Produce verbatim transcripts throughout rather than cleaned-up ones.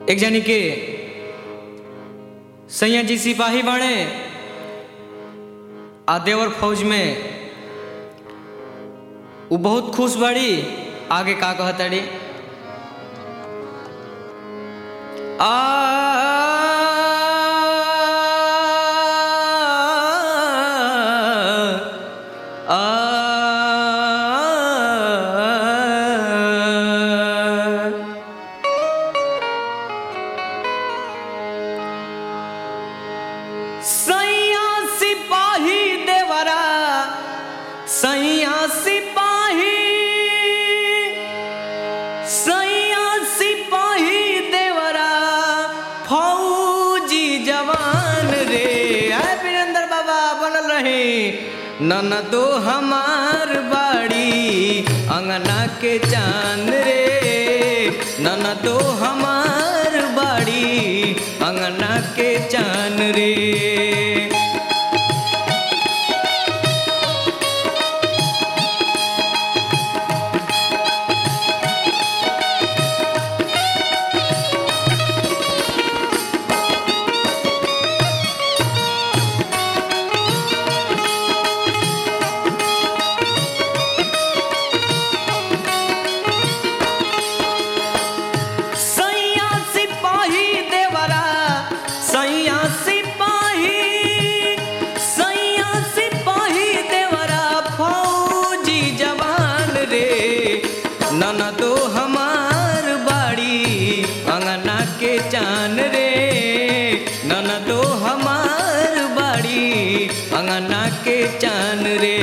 एक जानी के सैया जी सिपाही बने आ देवर फौज में वो बहुत खुश बड़ी। आगे का कहतड़ी आ सैया सिपाही देवरा सैया सिपाही सैया सिपाही देवरा फौजी जवान रे। आय वीरेंद्र बाबा बनल रहे ननदो हमार बाड़ी अंगना के चांद रे। ननदो हमार बाड़ी अंगना के चांद रे। ननदो हमार बाड़ी अंगना के चान रे। ननदो हमार बाड़ी अंगना के चान रे।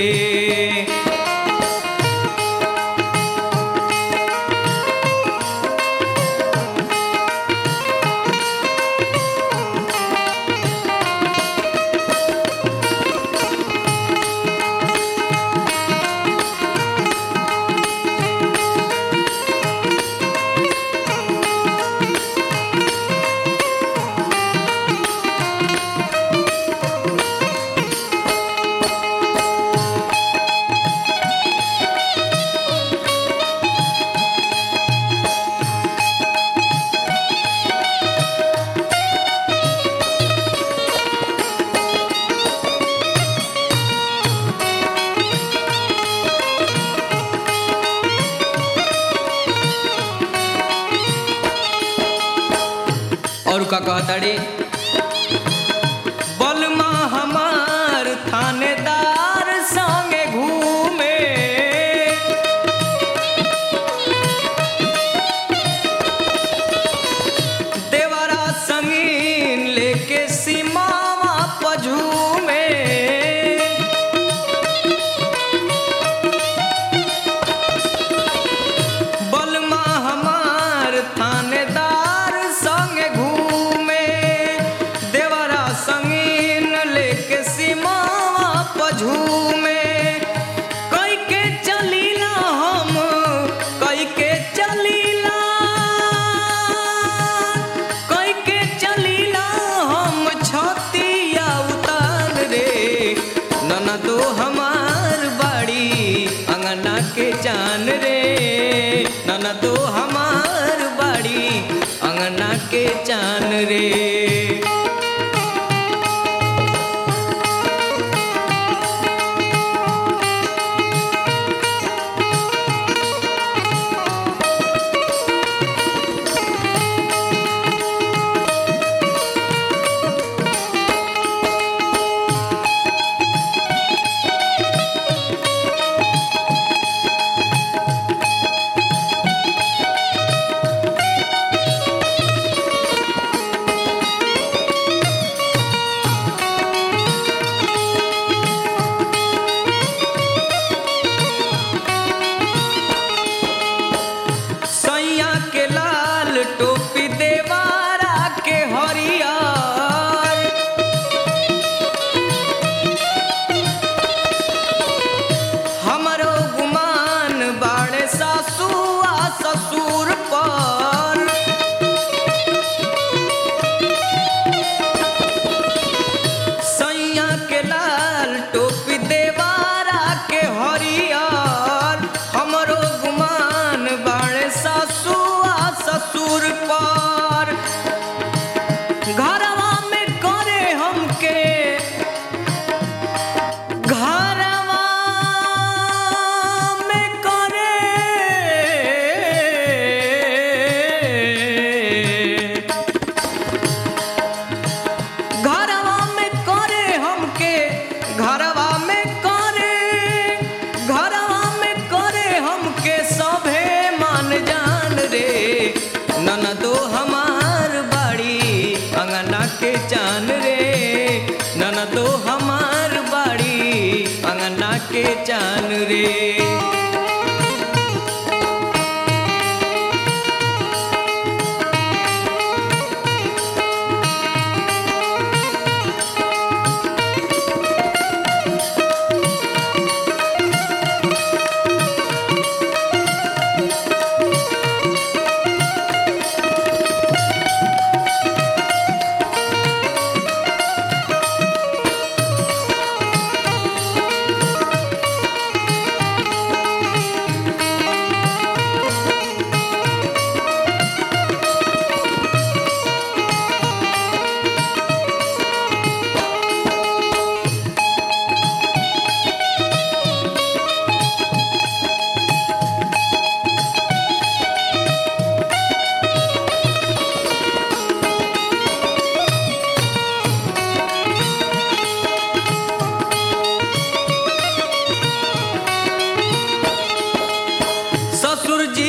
और का कहताड़ी बलमा हमार थानेदार संगे घूमे। देवरा संगीन लेके सीमावा पझूमे। बलमा हमार थानेदार संगे घूमे। देवरा संगीन लेके सीमावा पझूमे। कई के चलीला हम कई के चलीला कई के चलीला हम छतिया उतार रे। ननदो हमार बाड़ी अंगना के जान रे। ननदो हमार बाड़ी अंगना के चान रे।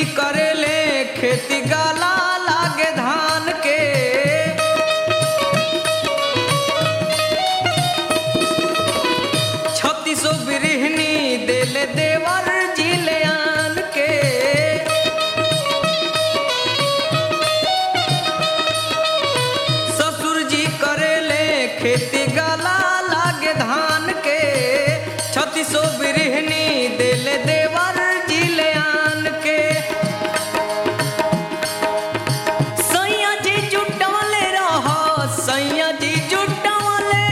जी करेले खेती गाला लागे धान के छत्तीसो बिरहनी देले देवर जिले आन के ससुर जी करेले खेती गाला लागे धान के छत्तीसो बिरहनी देले देवर जिले आन के सैया जी जुटवले रहो सैया जी जुटवले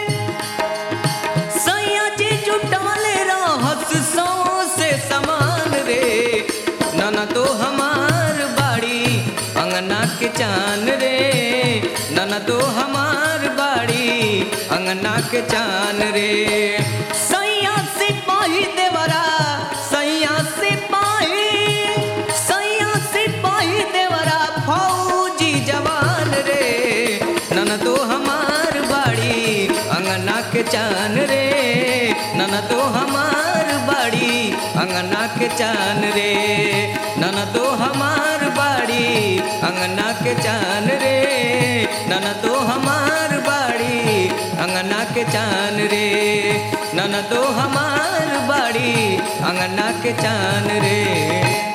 सैया जी जुटवले रहस सौ से समान रे नन तो हमार बाड़ी अंगना के चान रे नन तो हमार बाड़ी अंगना के चान रे सैया सिपाही देवरा सैया सिपाही सैया सिपाही देवरा फौजी जवान रे नन तो हमार बाड़ी अंगना के चान रे नन तो हमार बाड़ी अंगना के चान रे नन तो हमार बाड़ी अंगना के चान रे नन तो हमार बाड़ी अंगना के चान रे नन तो हमार बाड़ी अंगना के चान रे।